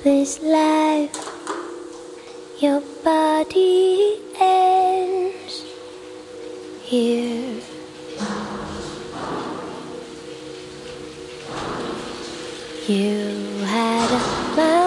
This life, your body ends here. You had a mind